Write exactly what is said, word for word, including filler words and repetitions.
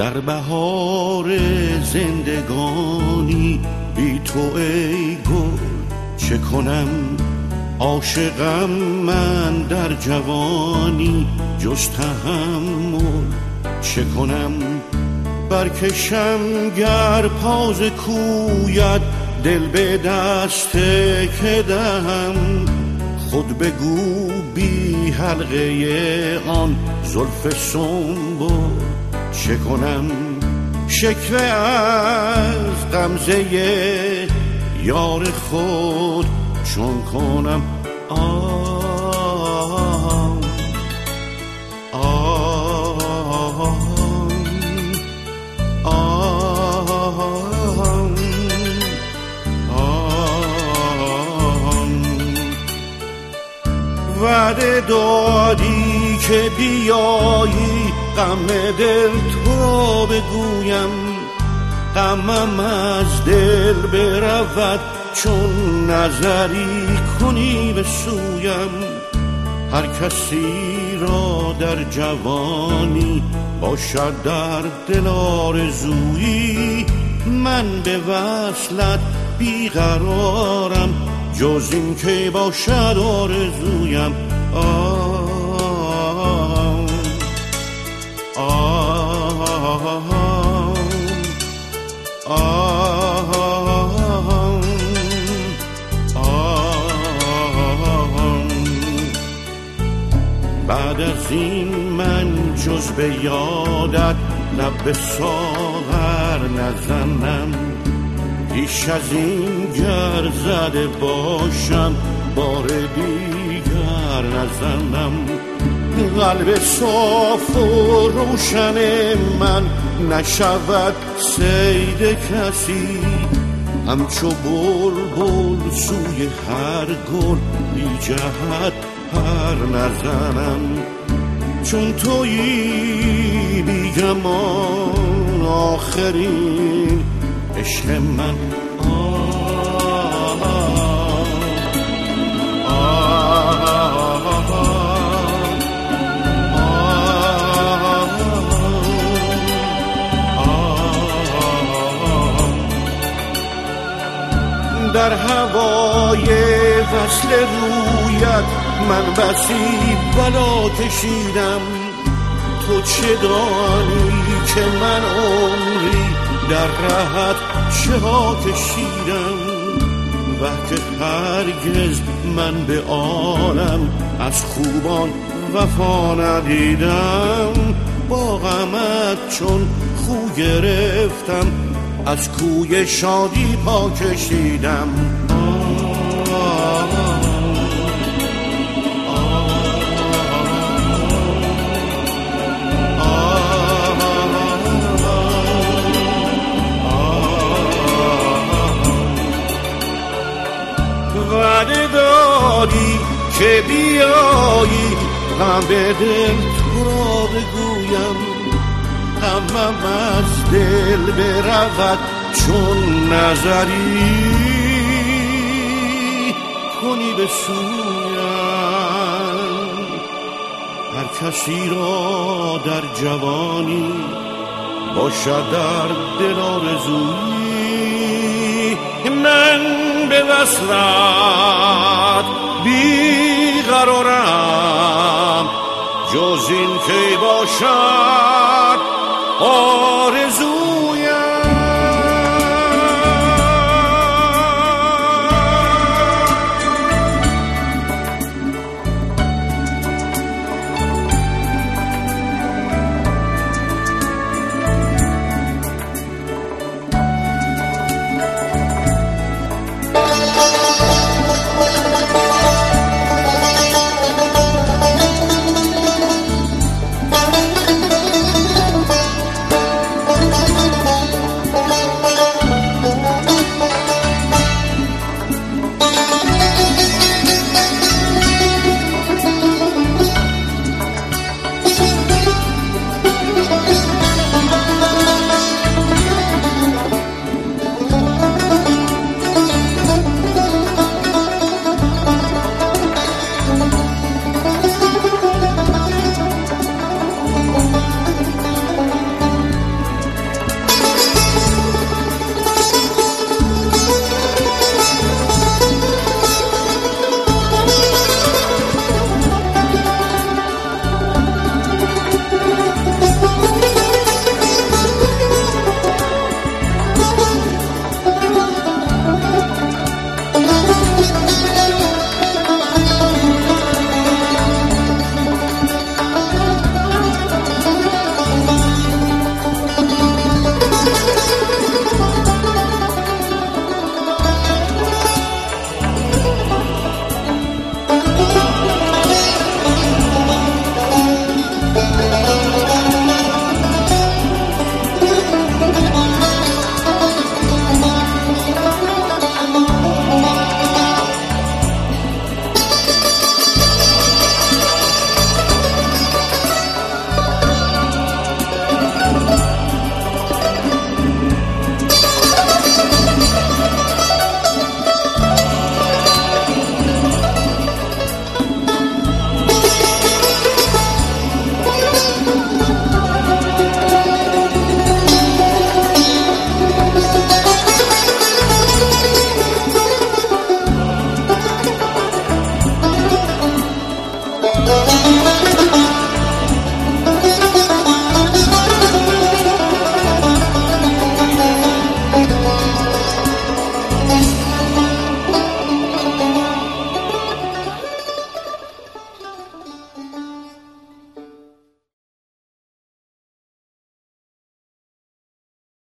در بهار زندگانی بی تو ای گل چه کنم؟ عاشقم من در جوانی جز تحمل چه کنم؟ برکشم گر پاز کویت دل به دست که دهم، خود بگو بی حلقه آن زلف سنبل چه کنم؟ شکوه از غمزه یار خود چون کنم؟ آه آه آه آه وعده دادی که بیایی غم دل تو بگویم، غمم از دل برود چون نظری کنی به سویم. هر کسی را در جوانی باشد در دل آرزویی، من به وصلت بیقرارم جز این که باشد آرزویم. آه آه آه بعد از این من جز به یادت لب به ساغر نزنم، پیش از این گر زده باشم بار دیگر نزنم. قلب صاف و روشن من نشود صید کسی، همچو بلبل سوی هر گل بی جهت پر نزنم. چون تویی بی گمان آخرین عشق من. آه آه در هوای وصل رویت من بسی بلا کشیدم، تو چه دانی که من عمری در رهت چه ها کشیدم. وقت هرگز من به عالم از خوبان وفا ندیدم، با غمت چون خو گرفتم از کوی شادی پا کشیدم. وعده دادی که بیایی غم به دل تو را بگویم، غمم از دل برود چون نظری کنی به سویم. هر کسی را در جوانی باشد در دل آرزویی، من به وصلت بیقرارم جز این که باشد آه